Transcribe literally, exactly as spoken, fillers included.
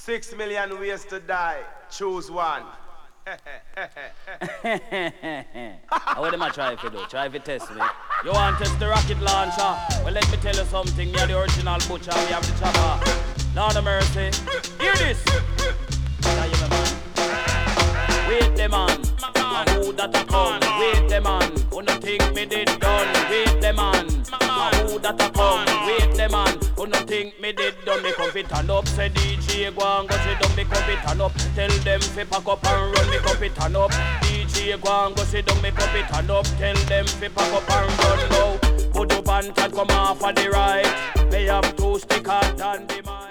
Six million ways to die. Choose one. What am I trying to do? Try to test me. You want to test the rocket launcher? Well, let me tell you something. You're the original butcher. We have the chopper. Lord of mercy. Hear this. Now you, man. Wait, the man. Who that a come? Wait, the man. Who no think me did done? Wait, the man. Who that a come? Wait, the man. Who no think me did done? Me come fit turn up. Say D J go and go sit down. Me come fit turn up. Tell them fi pack up and run. Me come fit turn up. D J go and go sit down. Me come fit turn up. Tell them fi pack up and run now. Put up and come off of the right. They have two stickers and the mind.